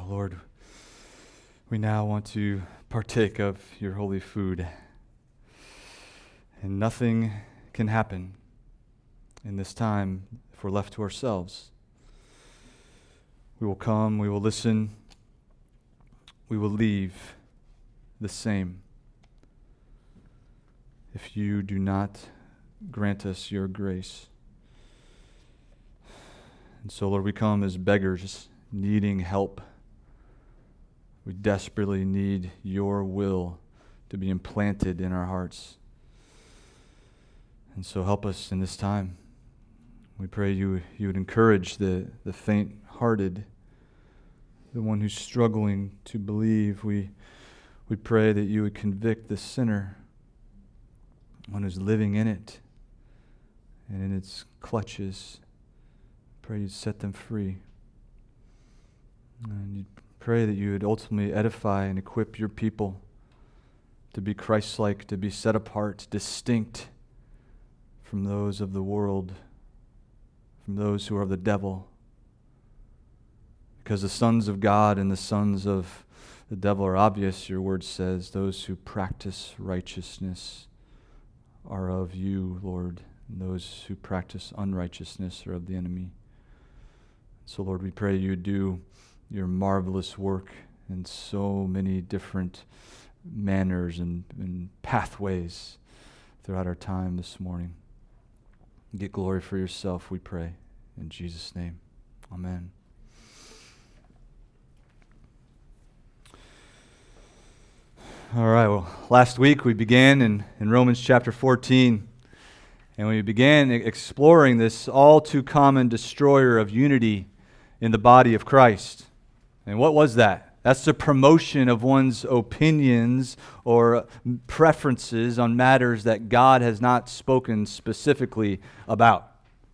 Lord, we now want to partake of your holy food. And nothing can happen in this time if we're left to ourselves. We will come, we will listen, we will leave the same if you do not grant us your grace. And so, Lord, we come as beggars needing help. We desperately need your will to be implanted in our hearts. And so help us in this time. We pray you would encourage the faint-hearted, the one who's struggling to believe. We pray that you would convict the sinner, one who's living in it and in its clutches. Pray you'd set them free. And you'd pray that you would ultimately edify and equip your people to be Christ-like, to be set apart, distinct from those of the world, from those who are of the devil. Because the sons of God and the sons of the devil are obvious, your word says, those who practice righteousness are of you, Lord, and those who practice unrighteousness are of the enemy. So, Lord, we pray you do your marvelous work in so many different manners and pathways throughout our time this morning. Get glory for yourself, we pray. In Jesus' name, amen. All right, well, last week we began in Romans chapter 14, and we began exploring this all too common destroyer of unity in the body of Christ. And what was that? That's the promotion of one's opinions or preferences on matters that God has not spoken specifically about.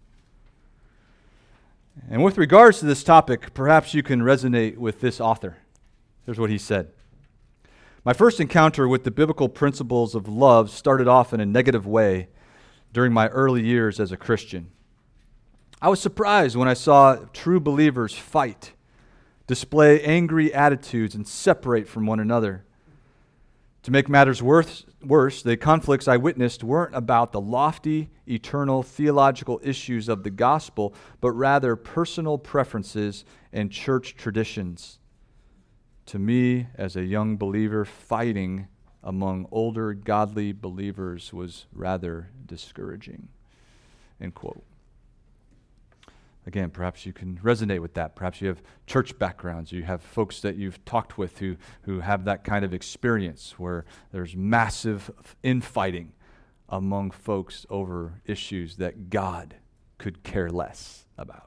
And with regards to this topic, perhaps you can resonate with this author. Here's what he said. My first encounter with the biblical principles of love started off in a negative way during my early years as a Christian. I was surprised when I saw true believers fight, display angry attitudes, and separate from one another. To make matters worse, the conflicts I witnessed weren't about the lofty, eternal, theological issues of the gospel, but rather personal preferences and church traditions. To me, as a young believer, fighting among older, godly believers was rather discouraging. End quote. Again, perhaps you can resonate with that. Perhaps you have church backgrounds. You have folks that you've talked with who have that kind of experience where there's massive infighting among folks over issues that God could care less about.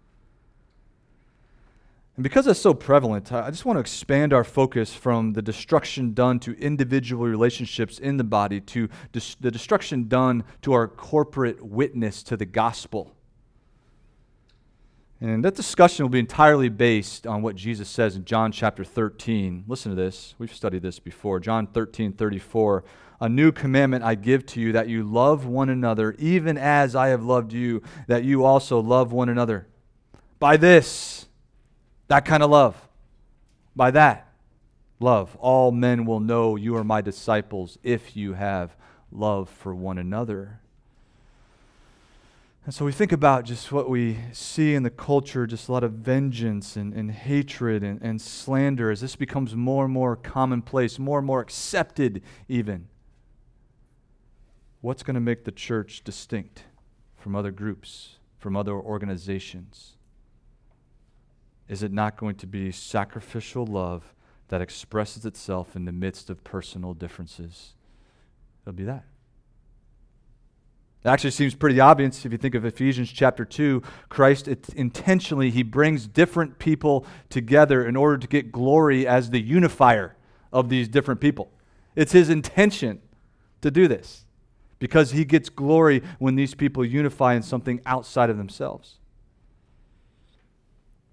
And because that's so prevalent, I just want to expand our focus from the destruction done to individual relationships in the body to the destruction done to our corporate witness to the gospel. And that discussion will be entirely based on what Jesus says in John chapter 13. Listen to this. We've studied this before. John 13:34. A new commandment I give to you, that you love one another, even as I have loved you, that you also love one another. By this, that kind of love, by that love, all men will know you are my disciples if you have love for one another. And so we think about just what we see in the culture, just a lot of vengeance and hatred and slander as this becomes more and more commonplace, more and more accepted even. What's going to make the church distinct from other groups, from other organizations? Is it not going to be sacrificial love that expresses itself in the midst of personal differences? It'll be that. It actually seems pretty obvious if you think of Ephesians chapter 2. Christ intentionally, he brings different people together in order to get glory as the unifier of these different people. It's his intention to do this because he gets glory when these people unify in something outside of themselves.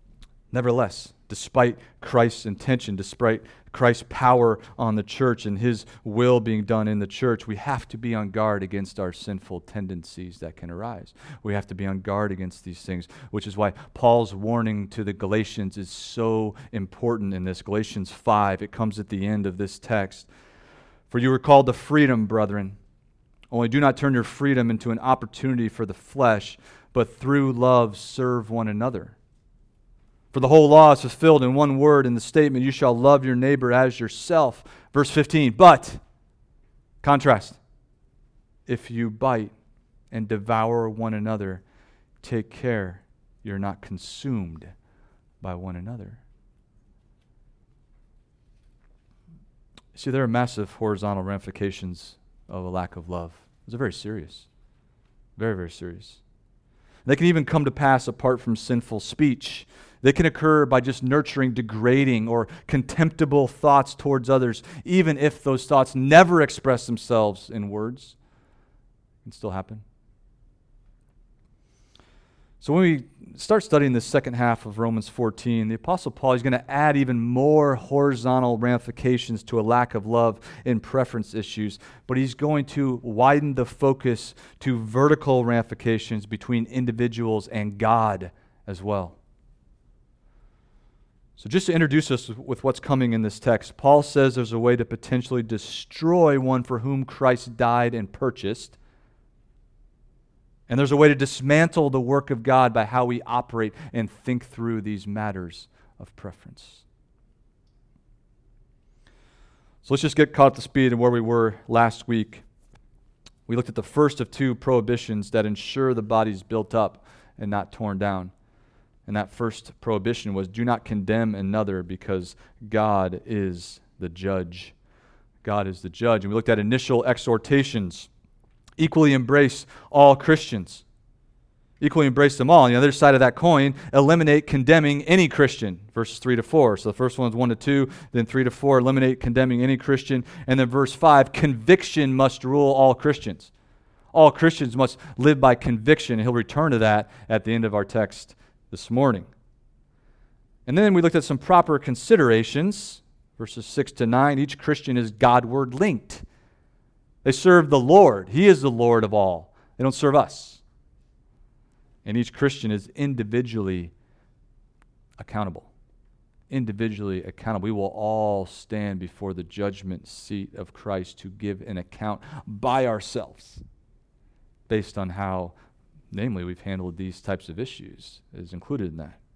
Nevertheless, despite Christ's intention, despite Christ's power on the church and his will being done in the church, we have to be on guard against our sinful tendencies that can arise. We have to be on guard against these things, which is why Paul's warning to the Galatians is so important in this. Galatians 5, it comes at the end of this text. For you were called to freedom, brethren. Only do not turn your freedom into an opportunity for the flesh, but through love serve one another. For the whole law is fulfilled in one word in the statement, you shall love your neighbor as yourself. Verse 15, but, contrast, if you bite and devour one another, take care you're not consumed by one another. See, there are massive horizontal ramifications of a lack of love. Those are very serious. Very, very serious. They can even come to pass apart from sinful speech. They can occur by just nurturing degrading or contemptible thoughts towards others, even if those thoughts never express themselves in words. It can still happen. So when we start studying the second half of Romans 14, the Apostle Paul is going to add even more horizontal ramifications to a lack of love in preference issues, but he's going to widen the focus to vertical ramifications between individuals and God as well. So just to introduce us with what's coming in this text, Paul says there's a way to potentially destroy one for whom Christ died and purchased. And there's a way to dismantle the work of God by how we operate and think through these matters of preference. So let's just get caught up to speed in where we were last week. We looked at the first of two prohibitions that ensure the body's built up and not torn down. And that first prohibition was, do not condemn another because God is the judge. God is the judge. And we looked at initial exhortations. Equally embrace all Christians. Equally embrace them all. On the other side of that coin, eliminate condemning any Christian. Verses 3 to 4. So the first one's 1 to 2, then 3 to 4, eliminate condemning any Christian. And then verse 5, conviction must rule all Christians. All Christians must live by conviction. And he'll return to that at the end of our text this morning. And then we looked at some proper considerations. Verses 6 to 9, each Christian is Godward linked. They serve the Lord. He is the Lord of all. They don't serve us. And each Christian is individually accountable. Individually accountable. We will all stand before the judgment seat of Christ to give an account by ourselves based on how, namely, we've handled these types of issues is included in that.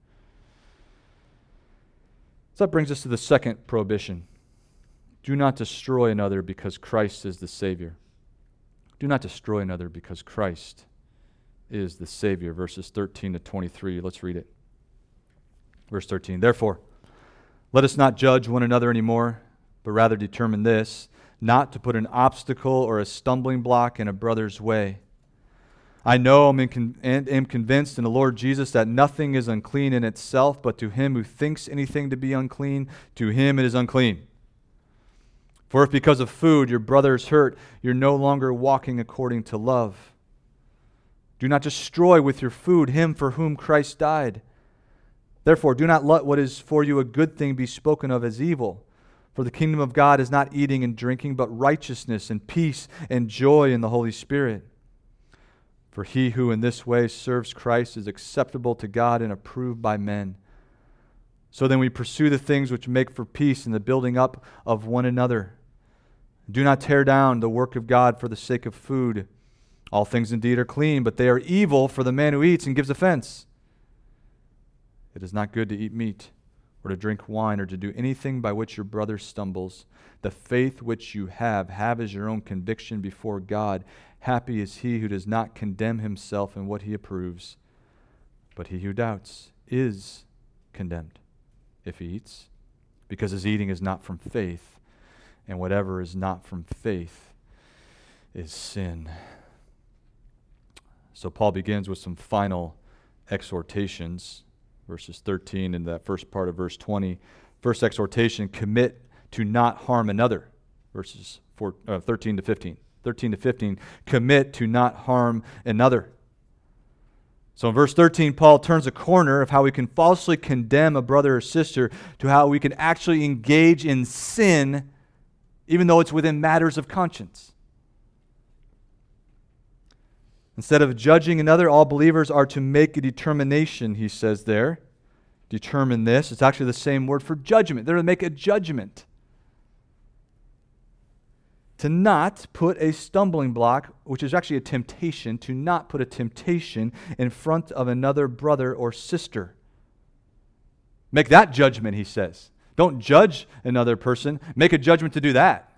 So that brings us to the second prohibition. Do not destroy another because Christ is the Savior. Do not destroy another because Christ is the Savior. Verses 13 to 23. Let's read it. Verse 13. Therefore, let us not judge one another anymore, but rather determine this, not to put an obstacle or a stumbling block in a brother's way. I know and am convinced in the Lord Jesus that nothing is unclean in itself, but to him who thinks anything to be unclean, to him it is unclean. For if because of food your brother is hurt, you're no longer walking according to love. Do not destroy with your food him for whom Christ died. Therefore, do not let what is for you a good thing be spoken of as evil. For the kingdom of God is not eating and drinking, but righteousness and peace and joy in the Holy Spirit. For he who in this way serves Christ is acceptable to God and approved by men. So then we pursue the things which make for peace and the building up of one another. Do not tear down the work of God for the sake of food. All things indeed are clean, but they are evil for the man who eats and gives offense. It is not good to eat meat, or to drink wine, or to do anything by which your brother stumbles. The faith which you have as your own conviction before God. Happy is he who does not condemn himself in what he approves. But he who doubts is condemned if he eats, because his eating is not from faith. And whatever is not from faith is sin. So Paul begins with some final exhortations, verses 13 and that first part of verse 20. First exhortation, commit to not harm another, verses 13 to 15. 13 to 15, commit to not harm another. So in verse 13, Paul turns a corner of how we can falsely condemn a brother or sister to how we can actually engage in sin even though it's within matters of conscience. Instead of judging another, all believers are to make a determination, he says there. Determine this. It's actually the same word for judgment. They're to make a judgment. To not put a stumbling block, which is actually a temptation, to not put a temptation in front of another brother or sister. Make that judgment, he says. Don't judge another person. Make a judgment to do that.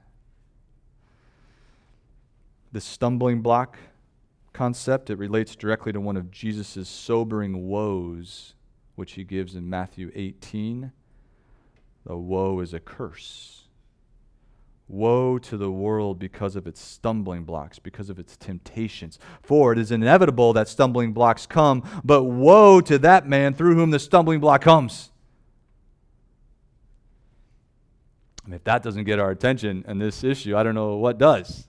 The stumbling block concept, it relates directly to one of Jesus' sobering woes, which he gives in Matthew 18. The woe is a curse. Woe to the world because of its stumbling blocks, because of its temptations. For it is inevitable that stumbling blocks come, but woe to that man through whom the stumbling block comes. And if that doesn't get our attention in this issue, I don't know what does.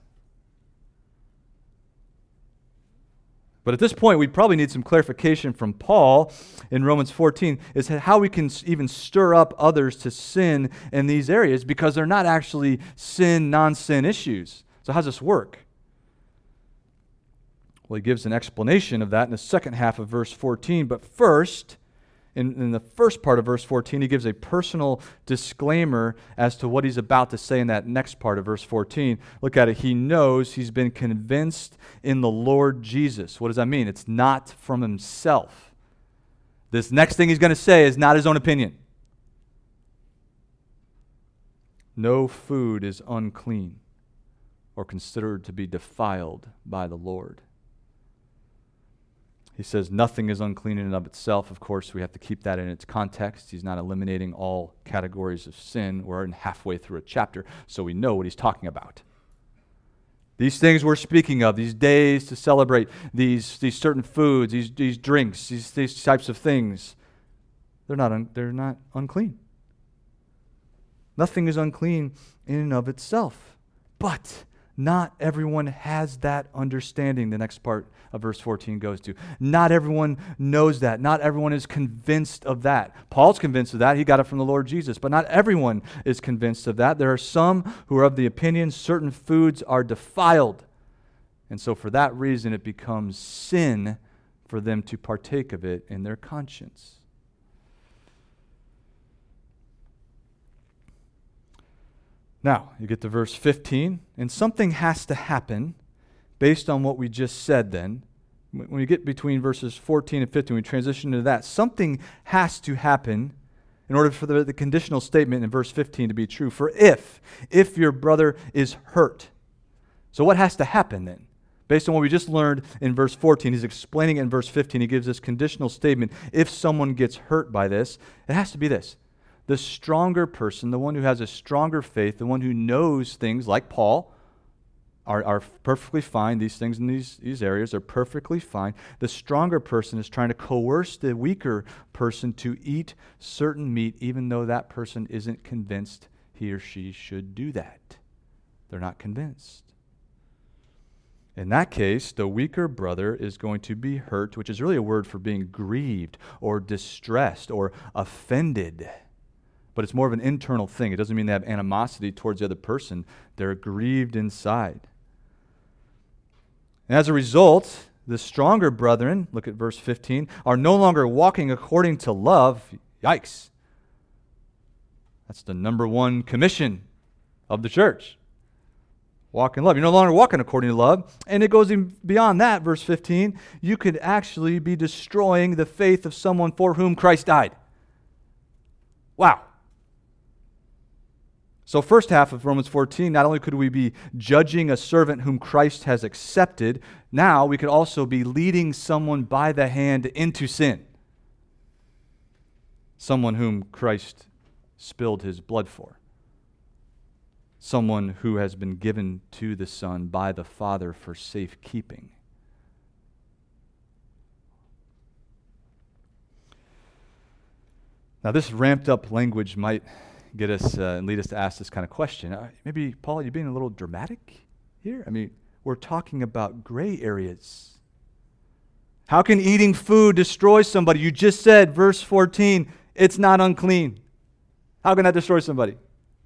But at this point, we probably need some clarification from Paul in Romans 14 is how we can even stir up others to sin in these areas because they're not actually sin, non-sin issues. So how does this work? Well, he gives an explanation of that in the second half of verse 14. But first, in the first part of verse 14, he gives a personal disclaimer as to what he's about to say in that next part of verse 14. Look at it. He knows he's been convinced in the Lord Jesus. What does that mean? It's not from himself. This next thing he's going to say is not his own opinion. No food is unclean or considered to be defiled by the Lord. He says nothing is unclean in and of itself. Of course, we have to keep that in its context. He's not eliminating all categories of sin. We're halfway through a chapter, so we know what he's talking about. These things we're speaking of, these days to celebrate, these certain foods, these drinks, these types of things, they're not unclean. Nothing is unclean in and of itself. But not everyone has that understanding, the next part of verse 14 goes to. Not everyone knows that. Not everyone is convinced of that. Paul's convinced of that. He got it from the Lord Jesus. But not everyone is convinced of that. There are some who are of the opinion certain foods are defiled. And so for that reason, it becomes sin for them to partake of it in their conscience. Now, you get to verse 15, and something has to happen based on what we just said then. When we get between verses 14 and 15, we transition into that. Something has to happen in order for the conditional statement in verse 15 to be true. For if your brother is hurt. So what has to happen then? Based on what we just learned in verse 14, he's explaining it in verse 15. He gives this conditional statement. If someone gets hurt by this, it has to be this. The stronger person, the one who has a stronger faith, the one who knows things like Paul, are perfectly fine. These things in these areas are perfectly fine. The stronger person is trying to coerce the weaker person to eat certain meat, even though that person isn't convinced he or she should do that. They're not convinced. In that case, the weaker brother is going to be hurt, which is really a word for being grieved or distressed or offended. But it's more of an internal thing. It doesn't mean they have animosity towards the other person. They're grieved inside. And as a result, the stronger brethren, look at verse 15, are no longer walking according to love. Yikes. That's the number one commission of the church. Walk in love. You're no longer walking according to love. And it goes even beyond that, verse 15. You could actually be destroying the faith of someone for whom Christ died. Wow. So first half of Romans 14, not only could we be judging a servant whom Christ has accepted, now we could also be leading someone by the hand into sin. Someone whom Christ spilled his blood for. Someone who has been given to the Son by the Father for safekeeping. Now this ramped up language might get us and lead us to ask this kind of question. Maybe, Paul, you're being a little dramatic here? I mean, we're talking about gray areas. How can eating food destroy somebody? You just said, verse 14, it's not unclean. How can that destroy somebody?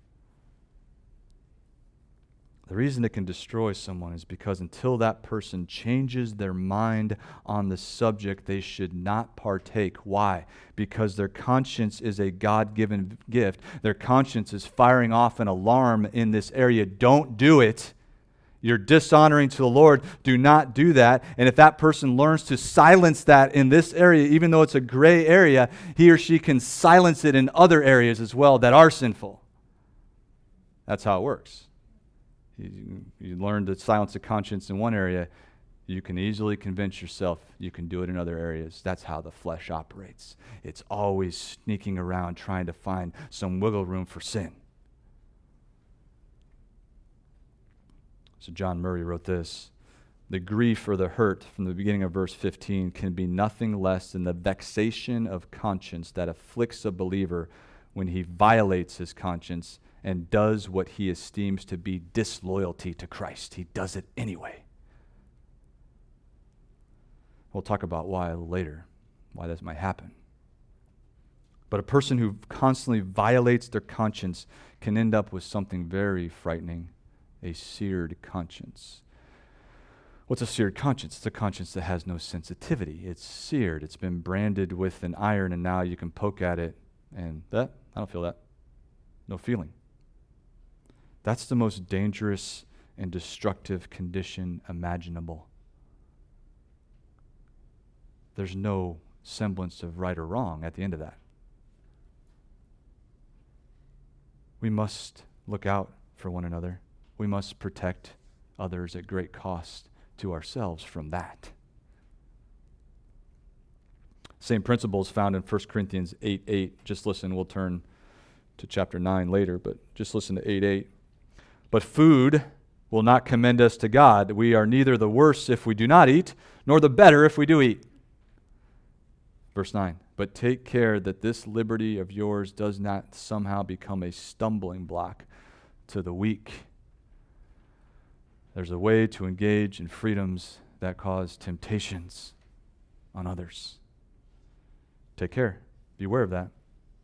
The reason it can destroy someone is because until that person changes their mind on the subject, they should not partake. Why? Because their conscience is a God-given gift. Their conscience is firing off an alarm in this area. Don't do it. You're dishonoring to the Lord. Do not do that. And if that person learns to silence that in this area, even though it's a gray area, he or she can silence it in other areas as well that are sinful. That's how it works. You learn to silence the conscience in one area, you can easily convince yourself you can do it in other areas. That's how the flesh operates. It's always sneaking around trying to find some wiggle room for sin. So John Murray wrote this: the grief or the hurt from the beginning of verse 15 can be nothing less than the vexation of conscience that afflicts a believer when he violates his conscience and does what he esteems to be disloyalty to Christ. He does it anyway. We'll talk about why later, why this might happen. But a person who constantly violates their conscience can end up with something very frightening: a seared conscience. What's a seared conscience? It's a conscience that has no sensitivity. It's seared. It's been branded with an iron, and now you can poke at it and I don't feel that. No feeling. That's the most dangerous and destructive condition imaginable. There's no semblance of right or wrong at the end of that. We must look out for one another. We must protect others at great cost to ourselves from that. Same principles found in 1 Corinthians 8:8. Just listen, we'll turn to chapter 9 later, but just listen to 8:8. But food will not commend us to God. We are neither the worse if we do not eat, nor the better if we do eat. Verse 9. But take care that this liberty of yours does not somehow become a stumbling block to the weak. There's a way to engage in freedoms that cause temptations on others. Take care. Beware of that.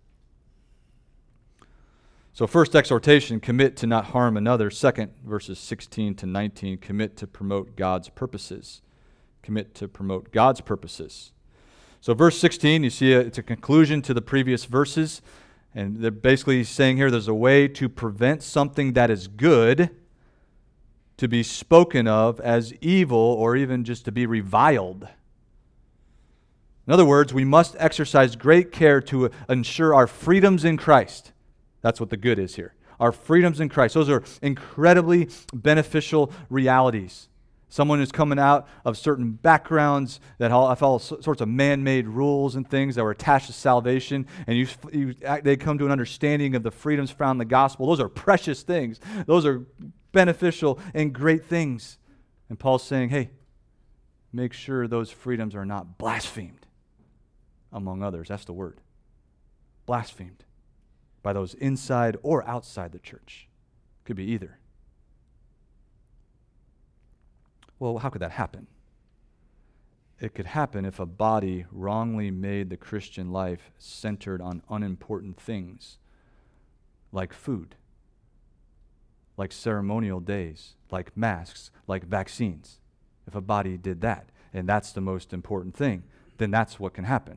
So first exhortation, commit to not harm another. Second, verses 16 to 19, commit to promote God's purposes. Commit to promote God's purposes. So verse 16, you see it's a conclusion to the previous verses. And they're basically saying here there's a way to prevent something that is good to be spoken of as evil or even just to be reviled. In other words, we must exercise great care to ensure our freedoms in Christ. That's what the good is here. Our freedoms in Christ. Those are incredibly beneficial realities. Someone who's coming out of certain backgrounds that have all sorts of man-made rules and things that were attached to salvation, and they come to an understanding of the freedoms found in the gospel. Those are precious things. Those are beneficial and great things. And Paul's saying, hey, make sure those freedoms are not blasphemed among others. That's the word. Blasphemed by those inside or outside the church. Could be either. Well, how could that happen? It could happen if a body wrongly made the Christian life centered on unimportant things like food, like ceremonial days, like masks, like vaccines. If a body did that, and that's the most important thing, then that's what can happen.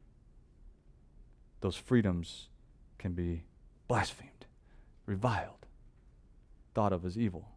Those freedoms can be blasphemed, reviled, thought of as evil.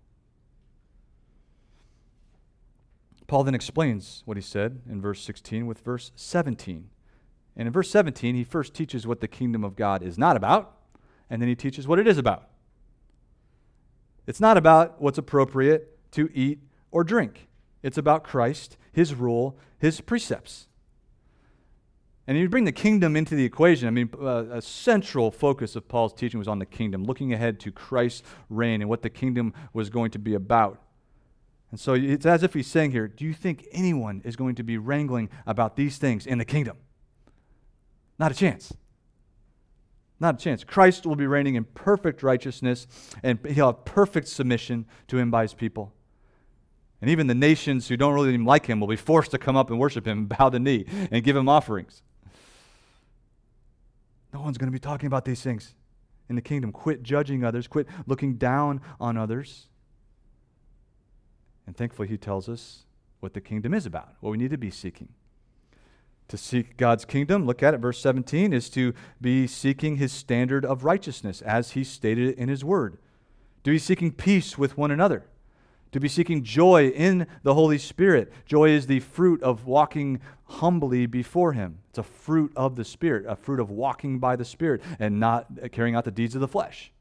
Paul then explains what he said in verse 16 with verse 17. And in verse 17, he first teaches what the kingdom of God is not about, and then he teaches what it is about. It's not about what's appropriate to eat or drink. It's about Christ, his rule, his precepts. And you bring the kingdom into the equation. A central focus of Paul's teaching was on the kingdom, looking ahead to Christ's reign and what the kingdom was going to be about. And so it's as if he's saying here, do you think anyone is going to be wrangling about these things in the kingdom? Not a chance. Not a chance. Christ will be reigning in perfect righteousness, and he'll have perfect submission to him by his people. And even the nations who don't really even like him will be forced to come up and worship him, bow the knee, and give him offerings. No one's going to be talking about these things in the kingdom. Quit judging others. Quit looking down on others. And thankfully, he tells us what the kingdom is about, what we need to be seeking. To seek God's kingdom, look at it, verse 17, is to be seeking his standard of righteousness, as he stated in his word. To be seeking peace with one another. To be seeking joy in the Holy Spirit. Joy is the fruit of walking humbly before him. It's a fruit of the Spirit, a fruit of walking by the Spirit and not carrying out the deeds of the flesh.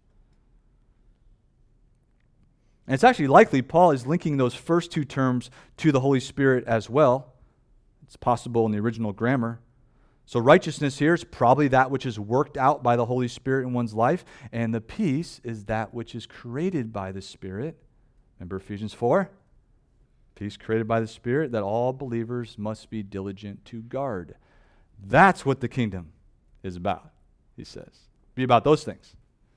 And it's actually likely Paul is linking those first two terms to the Holy Spirit as well. It's possible in the original grammar. So righteousness here is probably that which is worked out by the Holy Spirit in one's life, and the peace is that which is created by the Spirit. Remember Ephesians 4? Peace created by the Spirit that all believers must be diligent to guard. That's what the kingdom is about, he says. Be about those things.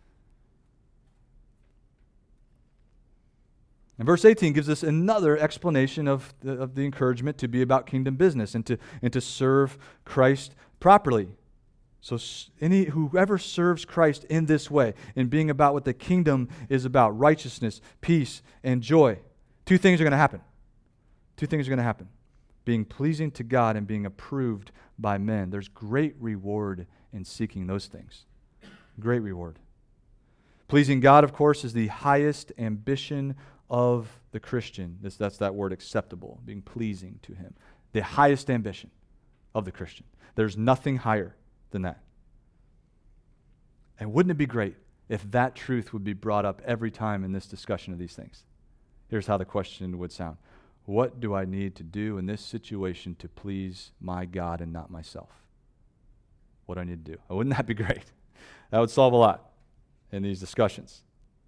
And verse 18 gives us another explanation of the encouragement to be about kingdom business and to serve Christ properly. So whoever serves Christ in this way, in being about what the kingdom is about, righteousness, peace, and joy, two things are going to happen. Two things are going to happen. Being pleasing to God and being approved by men. There's great reward in seeking those things. Great reward. Pleasing God, of course, is the highest ambition of the Christian. That's that word, acceptable, being pleasing to him. The highest ambition of the Christian. There's nothing higher than that. And wouldn't it be great if that truth would be brought up every time in this discussion of these things? Here's how the question would sound. What do I need to do in this situation to please my God and not myself? What do I need to do? Wouldn't that be great? That would solve a lot in these discussions.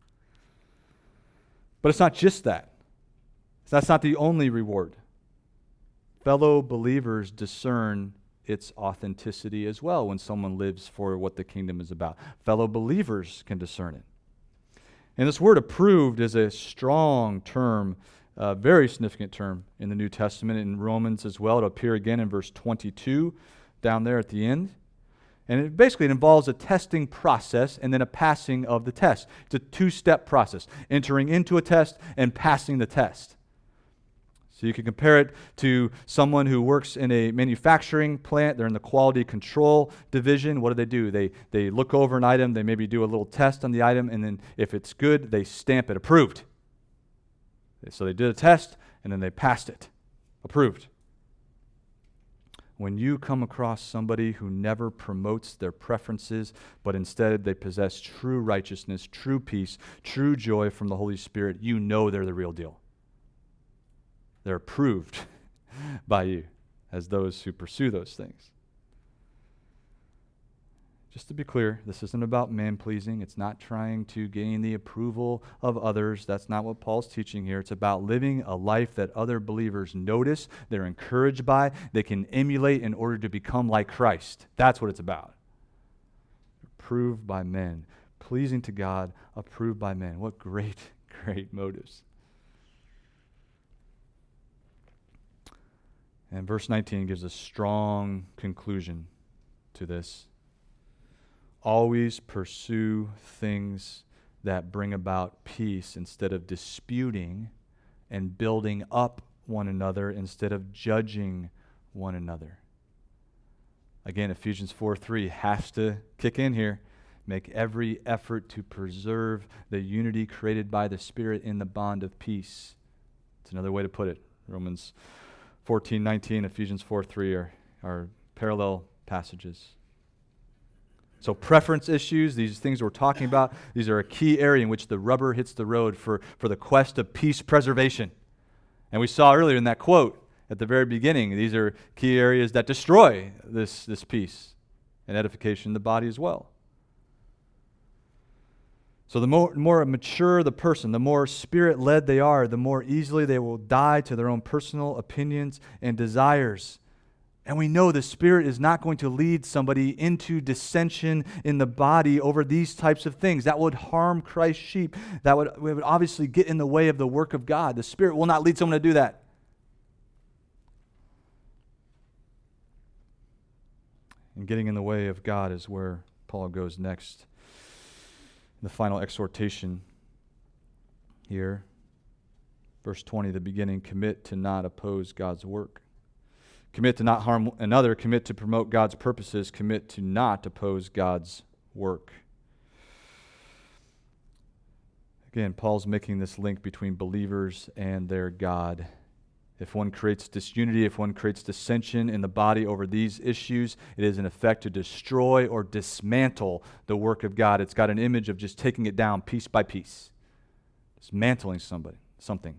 But it's not just that. That's not the only reward. Fellow believers discern its authenticity as well when someone lives for what the kingdom is about. Fellow believers can discern it. And this word approved is a strong term, a very significant term in the New Testament, in Romans as well. It'll appear again in verse 22 down there at the end. And it involves a testing process and then a passing of the test. It's a two-step process, entering into a test and passing the test. So you can compare it to someone who works in a manufacturing plant. They're in the quality control division. What do? They look over an item. They maybe do a little test on the item, and then if it's good, they stamp it approved. So they did a test, and then they passed it. Approved. When you come across somebody who never promotes their preferences, but instead they possess true righteousness, true peace, true joy from the Holy Spirit, you know they're the real deal. They're approved by you as those who pursue those things. Just to be clear, this isn't about man-pleasing. It's not trying to gain the approval of others. That's not what Paul's teaching here. It's about living a life that other believers notice, they're encouraged by, they can emulate in order to become like Christ. That's what it's about. Approved by men, pleasing to God, approved by men. What great, great motives. And verse 19 gives a strong conclusion to this. Always pursue things that bring about peace instead of disputing, and building up one another instead of judging one another. Again, Ephesians 4:3 has to kick in here. Make every effort to preserve the unity created by the Spirit in the bond of peace. It's another way to put it. Romans 14:19, Ephesians 4:3 are parallel passages. So preference issues, these things we're talking about, these are a key area in which the rubber hits the road for the quest of peace preservation. And we saw earlier in that quote at the very beginning, these are key areas that destroy this peace and edification in the body as well. So the more mature the person, the more Spirit-led they are, the more easily they will die to their own personal opinions and desires. And we know the Spirit is not going to lead somebody into dissension in the body over these types of things. That would harm Christ's sheep. That would obviously get in the way of the work of God. The Spirit will not lead someone to do that. And getting in the way of God is where Paul goes next. The final exhortation here, verse 20, the beginning, commit to not oppose God's work. Commit to not harm another. Commit to promote God's purposes. Commit to not oppose God's work. Again, Paul's making this link between believers and their God. If one creates disunity, if one creates dissension in the body over these issues, it is in effect to destroy or dismantle the work of God. It's got an image of just taking it down piece by piece, dismantling something.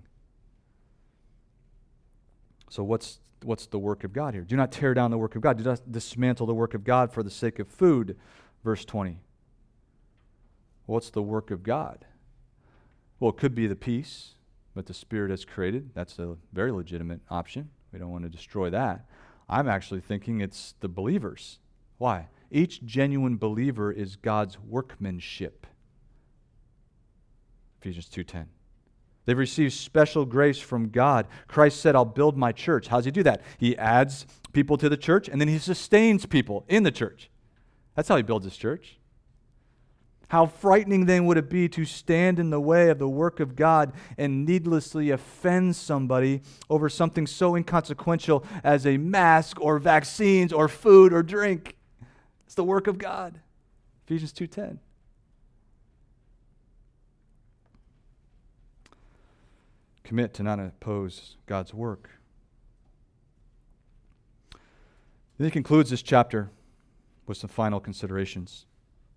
So what's the work of God here? Do not tear down the work of God. Do not dismantle the work of God for the sake of food. Verse 20. What's the work of God? Well, it could be the peace that the Spirit has created. That's a very legitimate option. We don't want to destroy that. I'm actually thinking it's the believers. Why? Each genuine believer is God's workmanship. Ephesians 2:10. They've received special grace from God. Christ said, I'll build my church. How does he do that? He adds people to the church, and then he sustains people in the church. That's how he builds his church. How frightening then would it be to stand in the way of the work of God and needlessly offend somebody over something so inconsequential as a mask or vaccines or food or drink. It's the work of God. Ephesians 2:10. Commit to not oppose God's work. Then he concludes this chapter with some final considerations.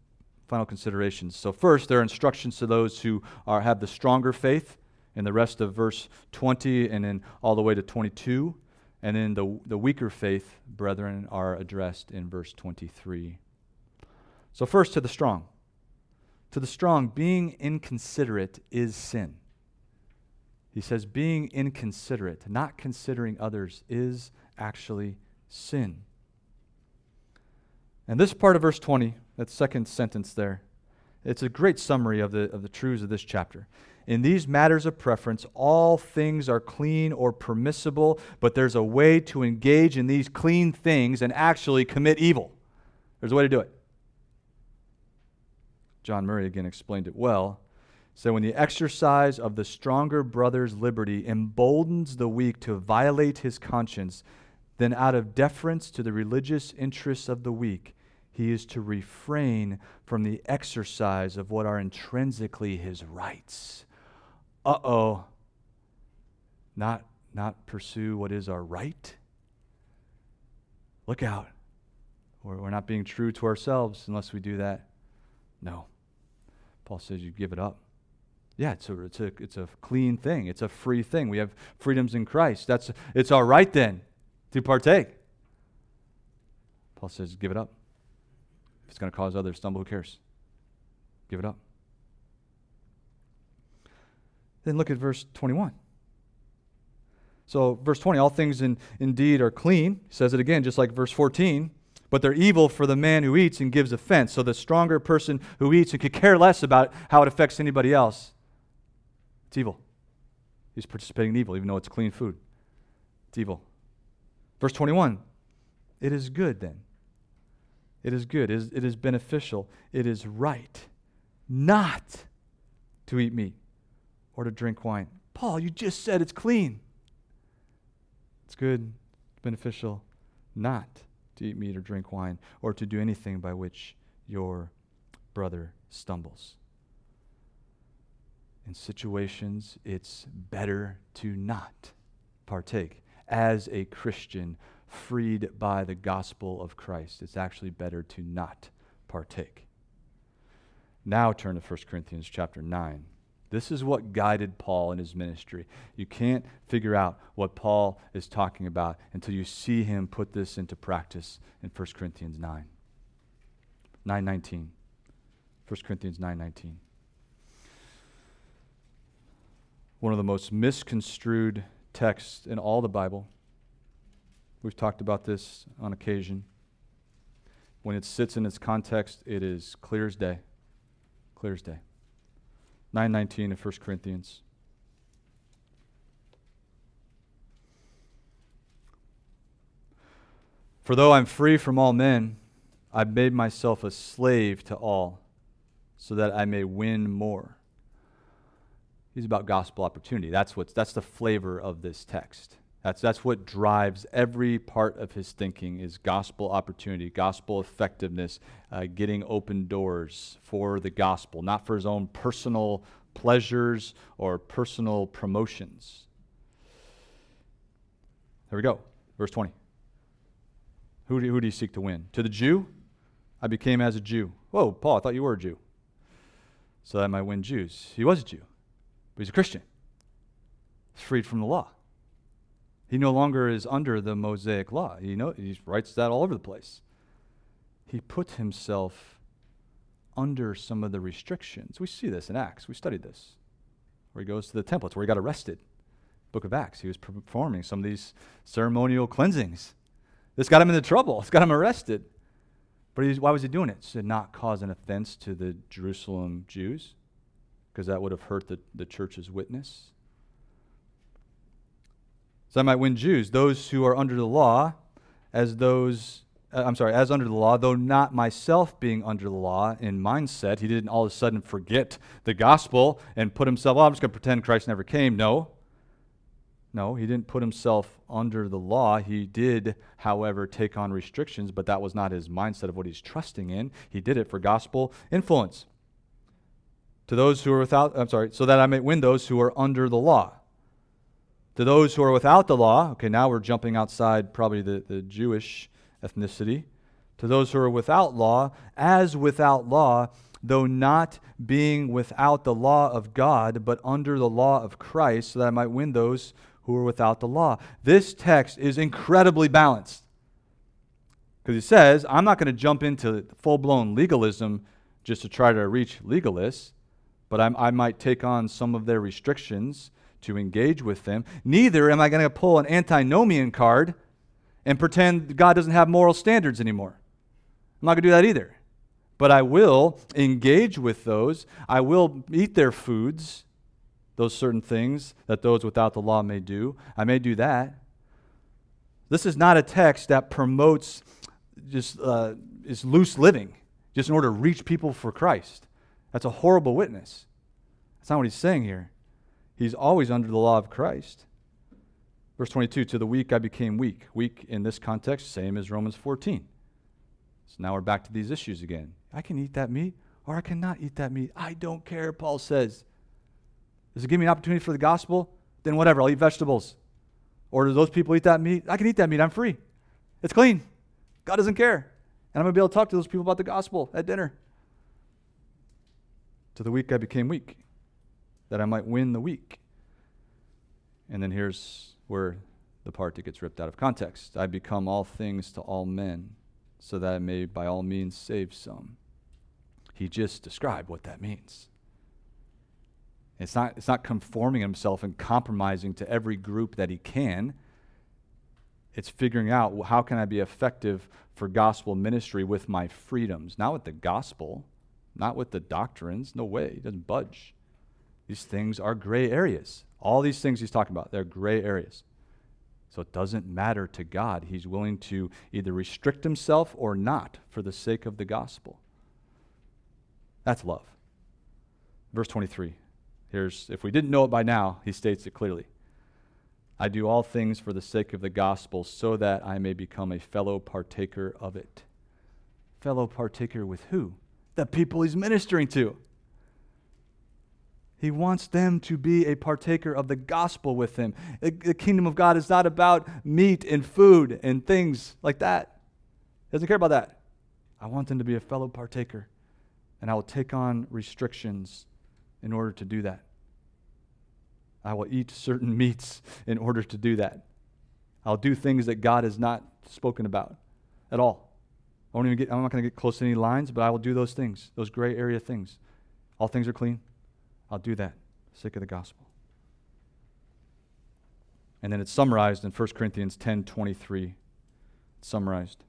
So first, there are instructions to those who have the stronger faith in the rest of verse 20 and then all the way to 22. And then the weaker faith, brethren, are addressed in verse 23. So first, to the strong. To the strong, being inconsiderate is sin. He says being inconsiderate, not considering others, is actually sin. And this part of verse 20, that second sentence there, it's a great summary of the truths of this chapter. In these matters of preference, all things are clean or permissible, but there's a way to engage in these clean things and actually commit evil. There's a way to do it. John Murray again explained it well. So when the exercise of the stronger brother's liberty emboldens the weak to violate his conscience, then out of deference to the religious interests of the weak, he is to refrain from the exercise of what are intrinsically his rights. Not pursue what is our right? Look out. We're not being true to ourselves unless we do that. No. Paul says you give it up. Yeah, it's a clean thing. It's a free thing. We have freedoms in Christ. It's all right then to partake. Paul says, give it up. If it's going to cause others to stumble, who cares? Give it up. Then look at verse 21. So verse 20, all things indeed are clean. He says it again, just like verse 14. But they're evil for the man who eats and gives offense. So the stronger person who eats and could care less about how it affects anybody else, it's evil. He's participating in evil, even though it's clean food. It's evil. Verse 21, it is good then. It is good. It is beneficial. It is right not to eat meat or to drink wine. Paul, you just said it's clean. It's good, beneficial not to eat meat or drink wine or to do anything by which your brother stumbles. In situations, it's better to not partake. As a Christian freed by the gospel of Christ, it's actually better to not partake. Now turn to 1 Corinthians chapter 9. This is what guided Paul in his ministry. You can't figure out what Paul is talking about until you see him put this into practice in 1 Corinthians 9. 9:19. 1 Corinthians 9:19. One of the most misconstrued texts in all the Bible. We've talked about this on occasion. When it sits in its context, it is clear as day. Clear as day. 9:19 of 1 Corinthians. For though I'm free from all men, I've made myself a slave to all, so that I may win more. He's about gospel opportunity. That's the flavor of this text. That's what drives every part of his thinking is gospel opportunity, gospel effectiveness, getting open doors for the gospel, not for his own personal pleasures or personal promotions. There we go. Verse 20. Who do you seek to win? To the Jew, I became as a Jew. Whoa, Paul, I thought you were a Jew. So that I might win Jews. He was a Jew, but he's a Christian. He's freed from the law. He no longer is under the Mosaic law. He writes that all over the place. He put himself under some of the restrictions. We see this in Acts. We studied this. Where he goes to the temple. It's where he got arrested. Book of Acts. He was performing some of these ceremonial cleansings. This got him into trouble. It's got him arrested. But why was he doing it? To not cause an offense to the Jerusalem Jews, because that would have hurt the church's witness. So I might win Jews, those who are under the law, as under the law, though not myself being under the law in mindset. He didn't all of a sudden forget the gospel and put himself, I'm just going to pretend Christ never came. No, he didn't put himself under the law. He did, however, take on restrictions, but that was not his mindset of what he's trusting in. He did it for gospel influence. To those who are so that I may win those who are under the law. To those who are without the law, okay, now we're jumping outside probably the Jewish ethnicity. To those who are without law, as without law, though not being without the law of God, but under the law of Christ, so that I might win those who are without the law. This text is incredibly balanced. Because he says, I'm not going to jump into full-blown legalism just to try to reach legalists, but I might take on some of their restrictions to engage with them. Neither am I going to pull an antinomian card and pretend God doesn't have moral standards anymore. I'm not going to do that either. But I will engage with those. I will eat their foods, those certain things that those without the law may do. I may do that. This is not a text that promotes just is loose living, just in order to reach people for Christ. That's a horrible witness. That's not what he's saying here. He's always under the law of Christ. Verse 22, to the weak I became weak. Weak in this context, same as Romans 14. So now we're back to these issues again. I can eat that meat or I cannot eat that meat. I don't care, Paul says. Does it give me an opportunity for the gospel? Then whatever, I'll eat vegetables. Or do those people eat that meat? I can eat that meat, I'm free. It's clean. God doesn't care. And I'm going to be able to talk to those people about the gospel at dinner. To the weak I became weak, that I might win the weak. And then here's where the part that gets ripped out of context. I become all things to all men, so that I may by all means save some. He just described what that means. It's not conforming himself and compromising to every group that he can. It's figuring out, well, how can I be effective for gospel ministry with my freedoms? Not with the gospel, not with the doctrines. No way. He doesn't budge. These things are gray areas. All these things he's talking about, they're gray areas. So it doesn't matter to God. He's willing to either restrict himself or not for the sake of the gospel. That's love. Verse 23. If we didn't know it by now, he states it clearly. I do all things for the sake of the gospel, so that I may become a fellow partaker of it. Fellow partaker with who? The people he's ministering to. He wants them to be a partaker of the gospel with him. The kingdom of God is not about meat and food and things like that. He doesn't care about that. I want them to be a fellow partaker, and I will take on restrictions in order to do that. I will eat certain meats in order to do that. I'll do things that God has not spoken about at all. I'm not going to get close to any lines, but I will do those things, those gray area things. All things are clean. I'll do that for the sake of the gospel. And then it's summarized in 1 Corinthians 10:23 summarized.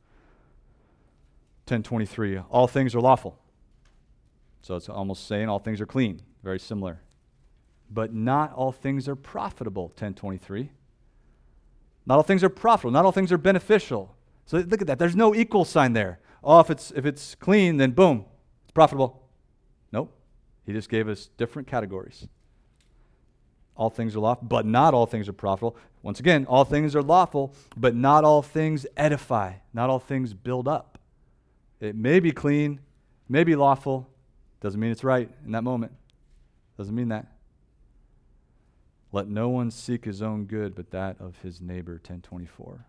10:23, all things are lawful. So it's almost saying all things are clean, very similar. But not all things are profitable, 10:23. Not all things are profitable, not all things are beneficial. So look at that, there's no equal sign there. Oh, if it's clean, then boom, it's profitable. Nope, he just gave us different categories. All things are lawful, but not all things are profitable. Once again, all things are lawful, but not all things edify. Not all things build up. It may be clean, may be lawful. Doesn't mean it's right in that moment. Doesn't mean that. Let no one seek his own good, but that of his neighbor, 10:24.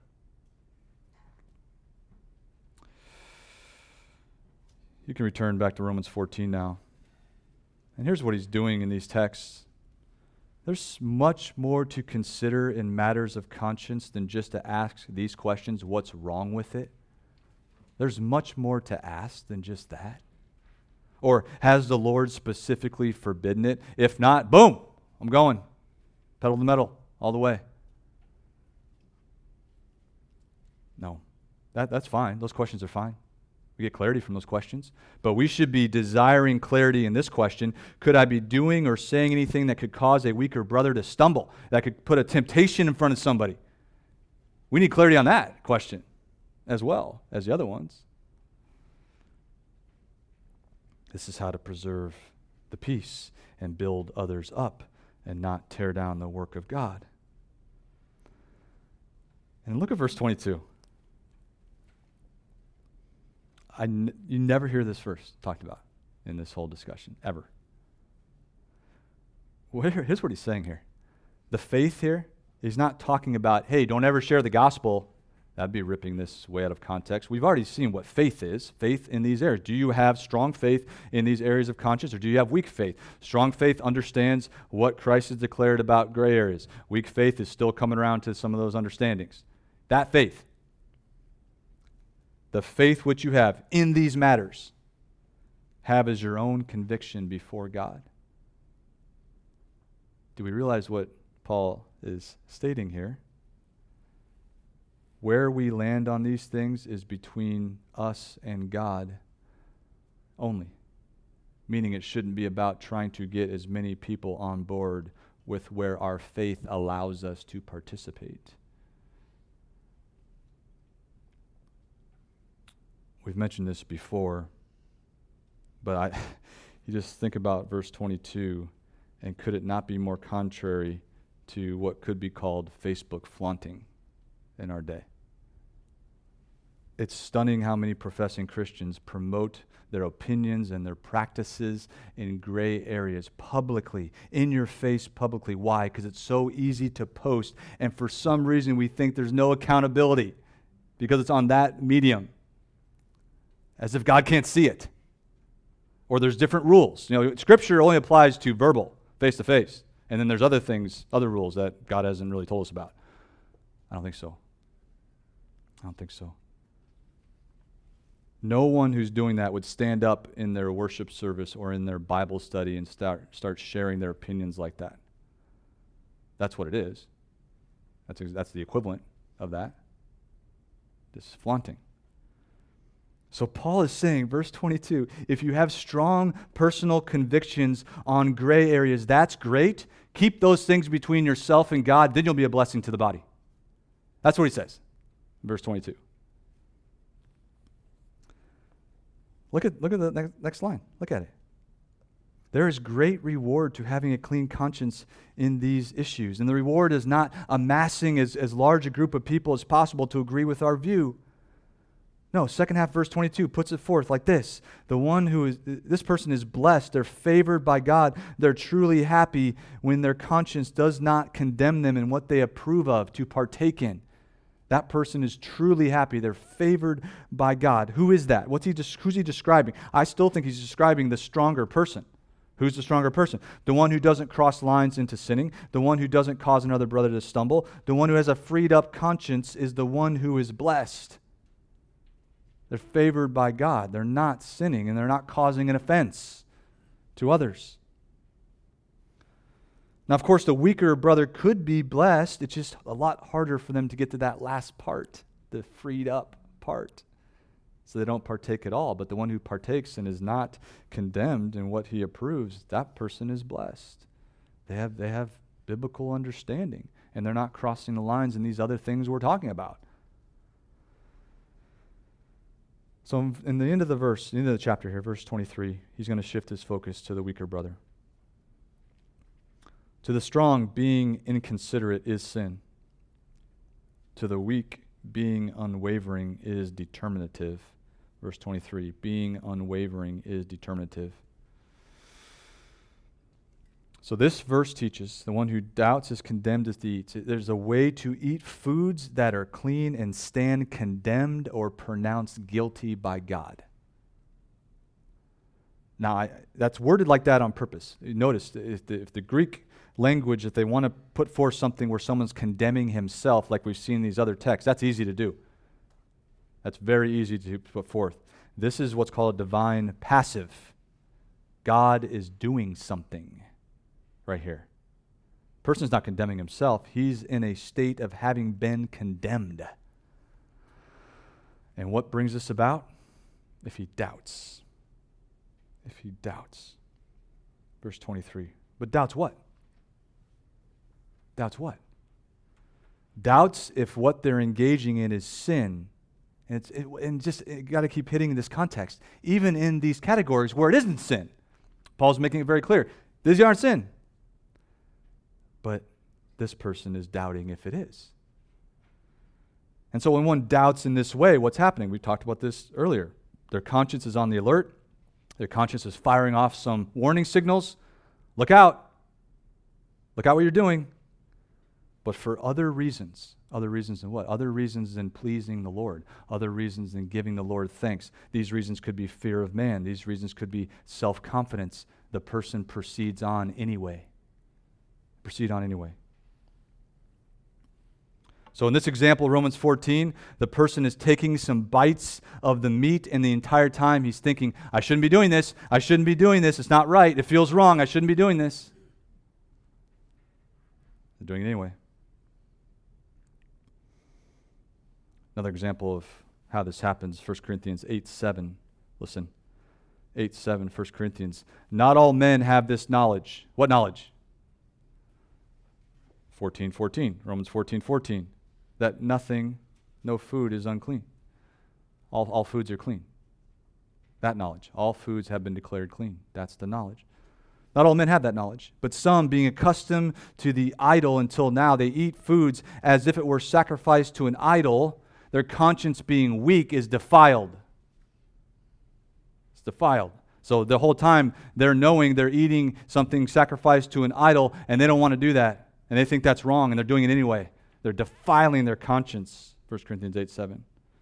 You can return back to Romans 14 now. And here's what he's doing in these texts. There's much more to consider in matters of conscience than just to ask these questions, what's wrong with it? There's much more to ask than just that. Or has the Lord specifically forbidden it? If not, boom, I'm going. Pedal to the metal, all the way. No, that's fine. Those questions are fine. We get clarity from those questions. But we should be desiring clarity in this question. Could I be doing or saying anything that could cause a weaker brother to stumble, that could put a temptation in front of somebody? We need clarity on that question as well as the other ones. This is how to preserve the peace and build others up and not tear down the work of God. And look at verse 22. You never hear this verse talked about in this whole discussion, ever. Well, here's what he's saying here. The faith here, he's not talking about, hey, don't ever share the gospel. That'd be ripping this way out of context. We've already seen what faith is, faith in these areas. Do you have strong faith in these areas of conscience, or do you have weak faith? Strong faith understands what Christ has declared about gray areas. Weak faith is still coming around to some of those understandings. That faith, the faith which you have in these matters, have as your own conviction before God. Do we realize what Paul is stating here? Where we land on these things is between us and God only. Meaning it shouldn't be about trying to get as many people on board with where our faith allows us to participate. We've mentioned this before, but you just think about verse 22, and could it not be more contrary to what could be called Facebook flaunting in our day? It's stunning how many professing Christians promote their opinions and their practices in gray areas publicly, in your face publicly. Why? Because it's so easy to post, and for some reason we think there's no accountability because it's on that medium, as if God can't see it. Or there's different rules. Scripture only applies to verbal, face-to-face, and then there's other things, other rules that God hasn't really told us about. I don't think so. No one who's doing that would stand up in their worship service or in their Bible study and start sharing their opinions like that. That's what it is. That's the equivalent of that. This flaunting. So Paul is saying, verse 22, if you have strong personal convictions on gray areas, that's great. Keep those things between yourself and God, then you'll be a blessing to the body. That's what he says, verse 22. Look at the next line. Look at it. There is great reward to having a clean conscience in these issues. And the reward is not amassing as large a group of people as possible to agree with our view. No, second half verse 22 puts it forth like this. This person is blessed. They're favored by God. They're truly happy when their conscience does not condemn them in what they approve of to partake in. That person is truly happy. They're favored by God. Who is that? Who's he describing? I still think he's describing the stronger person. Who's the stronger person? The one who doesn't cross lines into sinning, the one who doesn't cause another brother to stumble, the one who has a freed up conscience is the one who is blessed. They're favored by God. They're not sinning and they're not causing an offense to others. Now, of course, the weaker brother could be blessed. It's just a lot harder for them to get to that last part, the freed up part. So they don't partake at all. But the one who partakes and is not condemned in what he approves, that person is blessed. They have biblical understanding, and they're not crossing the lines in these other things we're talking about. So in the end of the chapter here, verse 23, he's going to shift his focus to the weaker brother. To the strong, being inconsiderate is sin. To the weak, being unwavering is determinative. Verse 23, being unwavering is determinative. So this verse teaches the one who doubts is condemned as to eat. There's a way to eat foods that are clean and stand condemned or pronounced guilty by God. Now, that's worded like that on purpose. Notice, if the Greek language, if they want to put forth something where someone's condemning himself, like we've seen in these other texts, that's easy to do. That's very easy to put forth. This is what's called a divine passive. God is doing something right here. Person's not condemning himself. He's in a state of having been condemned. And what brings this about? If he doubts. If he doubts. Verse 23. But doubts what? Doubts what? Doubts if what they're engaging in is sin. And you got to keep hitting this context. Even in these categories where it isn't sin. Paul's making it very clear. These aren't sin. But this person is doubting if it is. And so when one doubts in this way, what's happening? We talked about this earlier. Their conscience is on the alert. Their conscience is firing off some warning signals. Look out. Look out what you're doing. But for other reasons. Other reasons than what? Other reasons than pleasing the Lord. Other reasons than giving the Lord thanks. These reasons could be fear of man. These reasons could be self-confidence. The person proceeds on anyway. Proceed on anyway. So in this example, Romans 14, the person is taking some bites of the meat, and the entire time he's thinking, I shouldn't be doing this. I shouldn't be doing this. It's not right. It feels wrong. I shouldn't be doing this. They're doing it anyway. Another example of how this happens, 1 Corinthians 8:7. Listen, 8:7, 1 Corinthians. Not all men have this knowledge. What knowledge? 14:14, Romans 14:14. That no food is unclean. All foods are clean. That knowledge. All foods have been declared clean. That's the knowledge. Not all men have that knowledge, but some, being accustomed to the idol until now, they eat foods as if it were sacrificed to an idol. Their conscience being weak is defiled. It's defiled. So the whole time they're knowing they're eating something sacrificed to an idol, and they don't want to do that. And they think that's wrong, and they're doing it anyway. They're defiling their conscience. 1 Corinthians 8:7.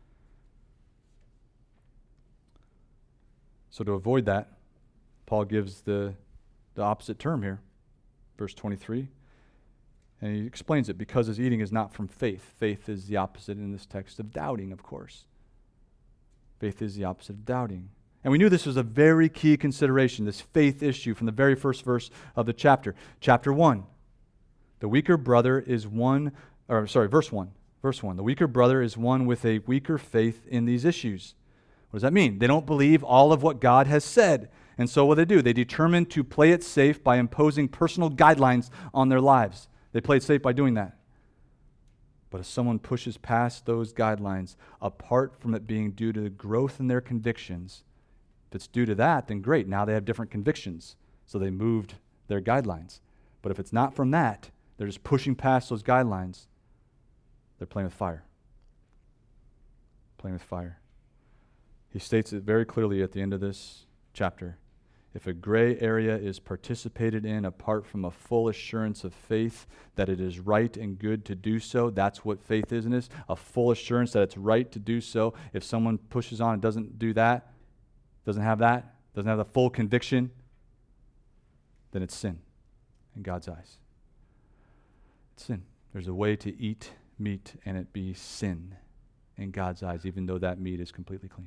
So to avoid that, Paul gives the opposite term here. Verse 23. And he explains it because his eating is not from faith. Faith is the opposite in this text of doubting, of course. Faith is the opposite of doubting. And we knew this was a very key consideration, this faith issue from the very first verse of the chapter. Chapter 1. The weaker brother is verse 1. Verse 1. The weaker brother is one with a weaker faith in these issues. What does that mean? They don't believe all of what God has said. And so what do? They determine to play it safe by imposing personal guidelines on their lives. They play it safe by doing that. But if someone pushes past those guidelines, apart from it being due to the growth in their convictions, if it's due to that, then great. Now they have different convictions. So they moved their guidelines. But if it's not from that, they're just pushing past those guidelines, they're playing with fire. Playing with fire. He states it very clearly at the end of this chapter. If a gray area is participated in apart from a full assurance of faith that it is right and good to do so, that's what faith is in this, a full assurance that it's right to do so. If someone pushes on and doesn't do that, doesn't have the full conviction, then it's sin in God's eyes. It's sin. There's a way to eat meat and it be sin in God's eyes, even though that meat is completely clean.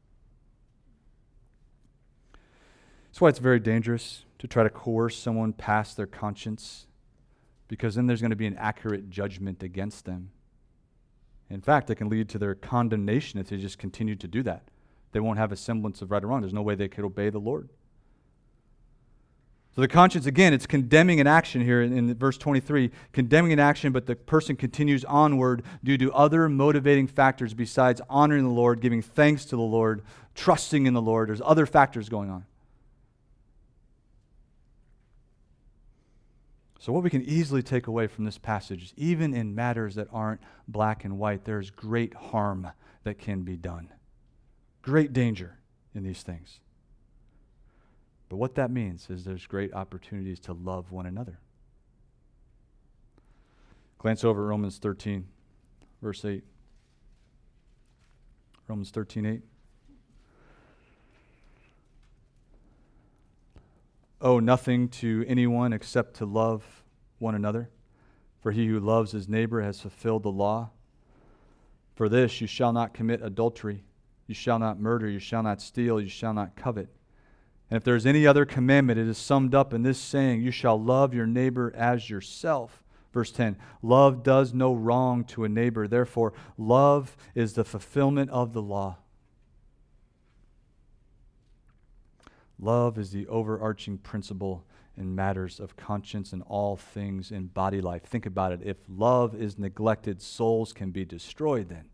That's why it's very dangerous to try to coerce someone past their conscience, because then there's going to be an accurate judgment against them. In fact, it can lead to their condemnation if they just continue to do that. They won't have a semblance of right or wrong. There's no way they could obey the Lord. So the conscience, again, it's condemning an action here in verse 23, condemning an action, but the person continues onward due to other motivating factors besides honoring the Lord, giving thanks to the Lord, trusting in the Lord. There's other factors going on. So what we can easily take away from this passage, even in matters that aren't black and white, there's great harm that can be done. Great danger in these things. But what that means is there's great opportunities to love one another. Glance over at Romans 13, verse 8. Romans 13:8. Owe nothing to anyone except to love one another. For he who loves his neighbor has fulfilled the law. For this, you shall not commit adultery. You shall not murder. You shall not steal. You shall not covet. And if there is any other commandment, it is summed up in this saying, you shall love your neighbor as yourself. Verse 10, love does no wrong to a neighbor. Therefore, love is the fulfillment of the law. Love is the overarching principle in matters of conscience and all things in body life. Think about it. If love is neglected, souls can be destroyed then.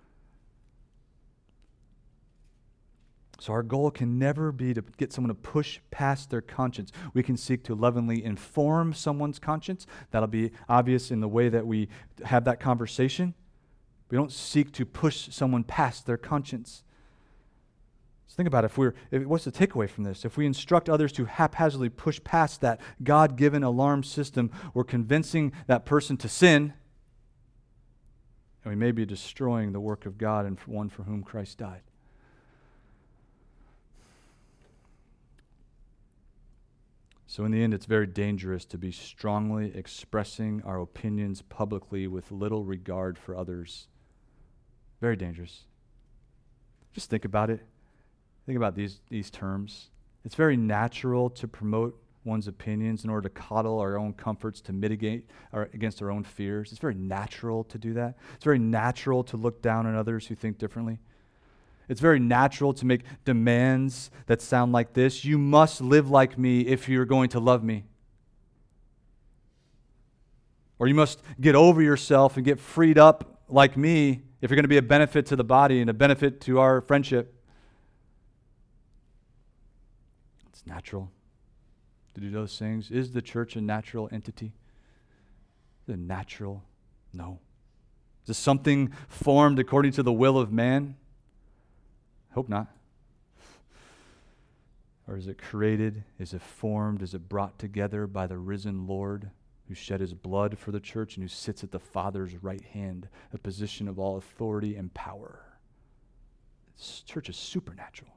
So our goal can never be to get someone to push past their conscience. We can seek to lovingly inform someone's conscience. That'll be obvious in the way that we have that conversation. We don't seek to push someone past their conscience. So think about it. What's the takeaway from this? If we instruct others to haphazardly push past that God-given alarm system, we're convincing that person to sin, and we may be destroying the work of God and one for whom Christ died. So in the end, it's very dangerous to be strongly expressing our opinions publicly with little regard for others. Very dangerous. Just think about it. Think about these terms. It's very natural to promote one's opinions in order to coddle our own comforts, to mitigate against our own fears. It's very natural to do that. It's very natural to look down on others who think differently. It's very natural to make demands that sound like this. You must live like me if you're going to love me. Or you must get over yourself and get freed up like me if you're going to be a benefit to the body and a benefit to our friendship. It's natural to do those things. Is the church a natural entity? Is it natural? No. Is this something formed according to the will of man? Hope not. Or is it created? Is it formed? Is it brought together by the risen Lord who shed his blood for the church and who sits at the Father's right hand, a position of all authority and power? This church is supernatural.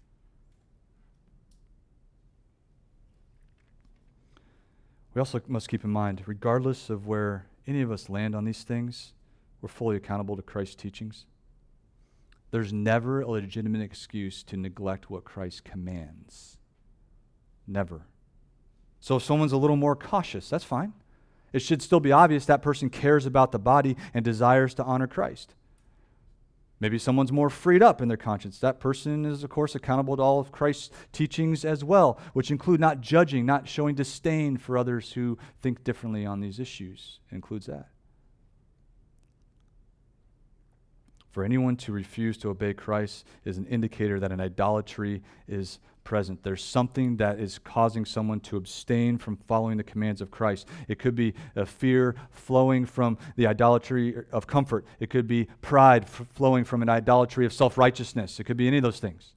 We also must keep in mind, regardless of where any of us land on these things, we're fully accountable to Christ's teachings. There's never a legitimate excuse to neglect what Christ commands. Never. So if someone's a little more cautious, that's fine. It should still be obvious that person cares about the body and desires to honor Christ. Maybe someone's more freed up in their conscience. That person is, of course, accountable to all of Christ's teachings as well, which include not judging, not showing disdain for others who think differently on these issues. It includes that. For anyone to refuse to obey Christ is an indicator that an idolatry is present. There's something that is causing someone to abstain from following the commands of Christ. It could be a fear flowing from the idolatry of comfort. It could be pride flowing from an idolatry of self-righteousness. It could be any of those things.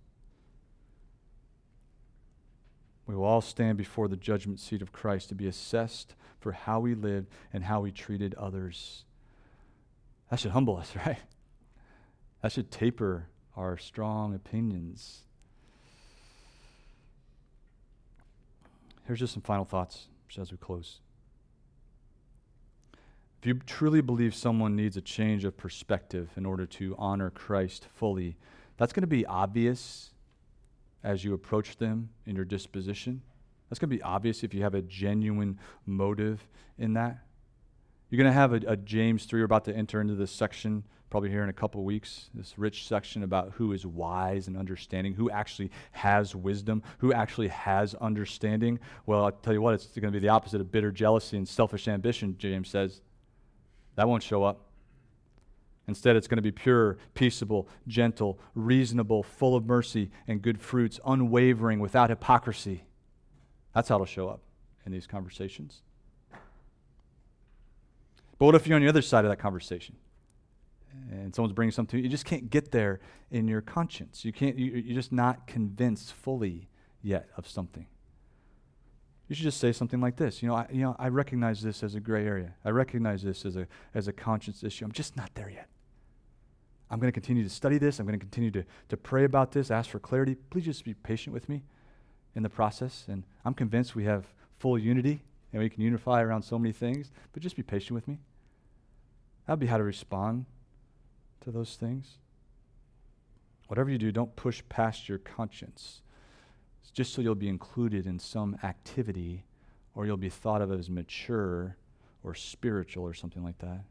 We will all stand before the judgment seat of Christ to be assessed for how we lived and how we treated others. That should humble us, right? That should taper our strong opinions. Here's just some final thoughts as we close. If you truly believe someone needs a change of perspective in order to honor Christ fully, that's going to be obvious as you approach them in your disposition. That's going to be obvious if you have a genuine motive in that. You're going to have a James 3. We're about to enter into this section probably here in a couple of weeks, this rich section about who is wise and understanding, who actually has wisdom, who actually has understanding. Well, I'll tell you what, it's going to be the opposite of bitter jealousy and selfish ambition, James says. That won't show up. Instead, it's going to be pure, peaceable, gentle, reasonable, full of mercy and good fruits, unwavering, without hypocrisy. That's how it'll show up in these conversations. But what if you're on the other side of that conversation and someone's bringing something to you? You just can't get there in your conscience. You're just not convinced fully yet of something. You should just say something like this. I recognize this as a gray area. I recognize this as a conscience issue. I'm just not there yet. I'm going to continue to study this. I'm going to continue to pray about this, ask for clarity. Please just be patient with me in the process. And I'm convinced we have full unity and we can unify around so many things, but just be patient with me. That would be how to respond to those things. Whatever you do, don't push past your conscience. It's just so you'll be included in some activity or you'll be thought of as mature or spiritual or something like that.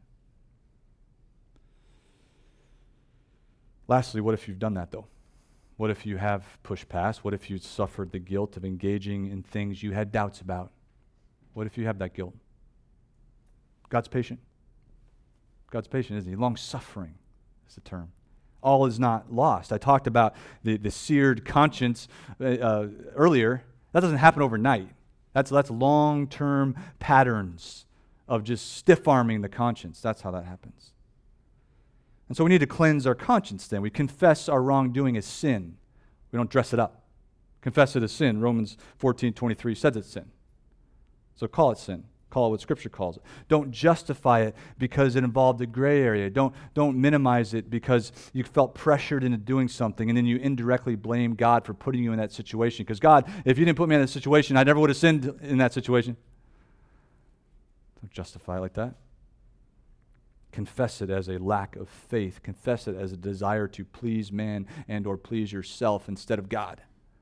Lastly, what if you've done that though? What if you have pushed past? What if you suffered the guilt of engaging in things you had doubts about? What if you have that guilt? God's patient. God's patient, isn't he? Long-suffering is the term. All is not lost. I talked about the seared conscience earlier. That doesn't happen overnight. That's long-term patterns of just stiff-arming the conscience. That's how that happens. And so we need to cleanse our conscience then. We confess our wrongdoing as sin. We don't dress it up. Confess it as sin. Romans 14:23 says it's sin. So call it sin. Call it what Scripture calls it. Don't justify it because it involved a gray area. Don't minimize it because you felt pressured into doing something and then you indirectly blame God for putting you in that situation. Because God, if you didn't put me in that situation, I never would have sinned in that situation. Don't justify it like that. Confess it as a lack of faith. Confess it as a desire to please man and or please yourself instead of God.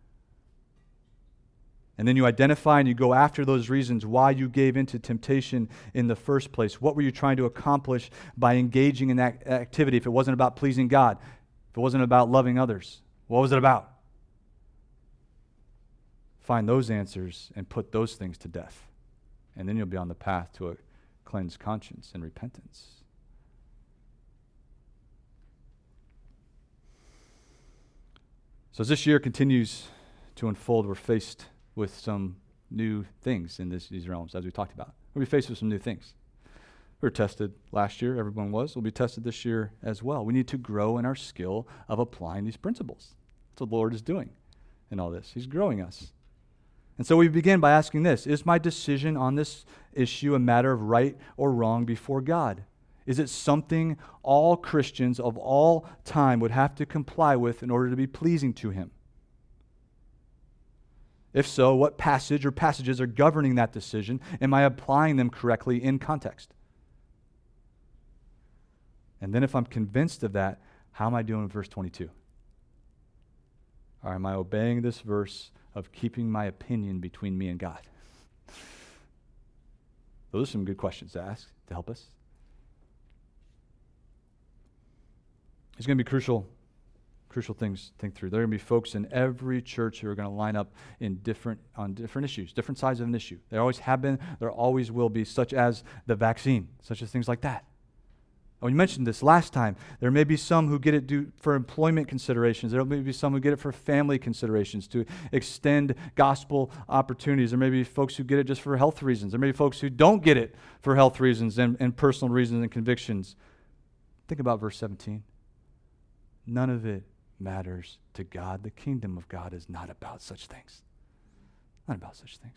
And then you identify and you go after those reasons why you gave into temptation in the first place. What were you trying to accomplish by engaging in that activity if it wasn't about pleasing God? If it wasn't about loving others? What was it about? Find those answers and put those things to death. And then you'll be on the path to a cleansed conscience and repentance. So as this year continues to unfold, we're faced with some new things in these realms, as we talked about. We'll be faced with some new things. We were tested last year, everyone was. We'll be tested this year as well. We need to grow in our skill of applying these principles. That's what the Lord is doing in all this. He's growing us. And so we begin by asking this: is my decision on this issue a matter of right or wrong before God? Is it something all Christians of all time would have to comply with in order to be pleasing to Him? If so, what passage or passages are governing that decision? Am I applying them correctly in context? And then if I'm convinced of that, how am I doing with verse 22? Or am I obeying this verse of keeping my opinion between me and God? Those are some good questions to ask to help us. It's going to be crucial things to think through. There are going to be folks in every church who are going to line up on different issues, different sides of an issue. There always have been, there always will be, such as the vaccine, such as things like that. And we mentioned this last time. There may be some who get it for employment considerations. There may be some who get it for family considerations, to extend gospel opportunities. There may be folks who get it just for health reasons. There may be folks who don't get it for health reasons and personal reasons and convictions. Think about verse 17. None of it matters to God. The kingdom of God is not about such things. Not about such things.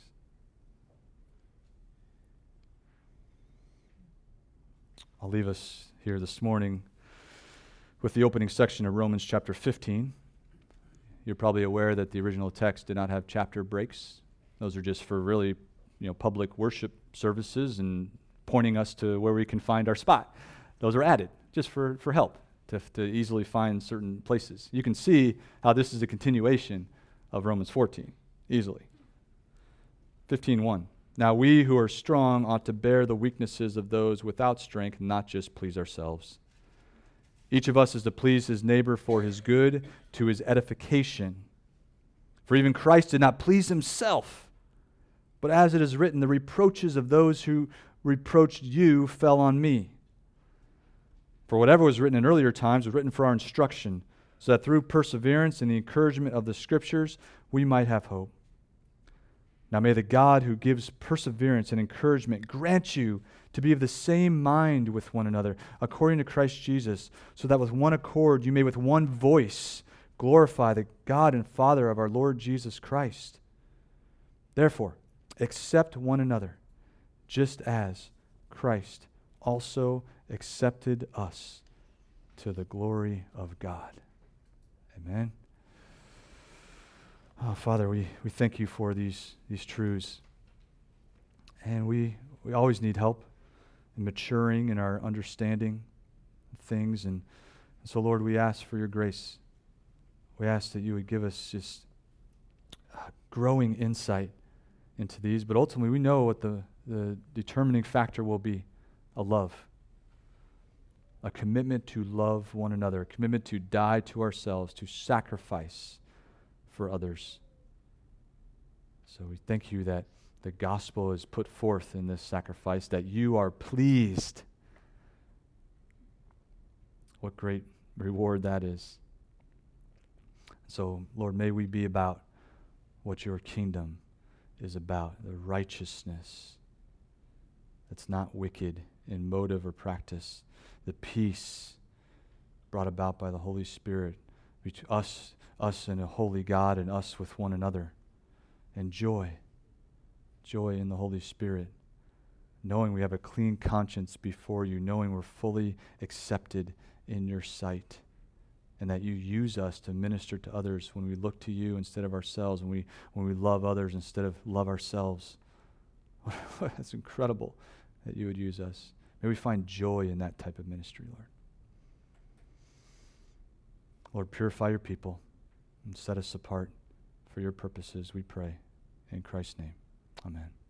I'll leave us here this morning with the opening section of Romans chapter 15. You're probably aware that the original text did not have chapter breaks. Those are just for really, public worship services and pointing us to where we can find our spot. Those are added just for help. To easily find certain places. You can see how this is a continuation of Romans 14, easily. 15:1. Now we who are strong ought to bear the weaknesses of those without strength, not just please ourselves. Each of us is to please his neighbor for his good, to his edification. For even Christ did not please himself, but as it is written, the reproaches of those who reproached you fell on me. For whatever was written in earlier times was written for our instruction, so that through perseverance and the encouragement of the Scriptures we might have hope. Now may the God who gives perseverance and encouragement grant you to be of the same mind with one another, according to Christ Jesus, so that with one accord you may with one voice glorify the God and Father of our Lord Jesus Christ. Therefore, accept one another, just as Christ also accepted us to the glory of God. Amen. Oh, Father, we thank you for these truths. And we always need help in maturing in our understanding of things. And so, Lord, we ask for your grace. We ask that you would give us just growing insight into these. But ultimately, we know what the determining factor will be: a love. A commitment to love one another, a commitment to die to ourselves, to sacrifice for others. So we thank you that the gospel is put forth in this sacrifice, that you are pleased. What great reward that is. So, Lord, may we be about what your kingdom is about, the righteousness that's not wicked in motive or practice, the peace brought about by the Holy Spirit between us and a holy God, and us with one another, and joy in the Holy Spirit, knowing we have a clean conscience before you, knowing we're fully accepted in your sight, and that you use us to minister to others when we look to you instead of ourselves, when we love others instead of love ourselves. That's incredible that you would use us. May we find joy in that type of ministry, Lord. Lord, purify your people and set us apart for your purposes, we pray. In Christ's name, amen.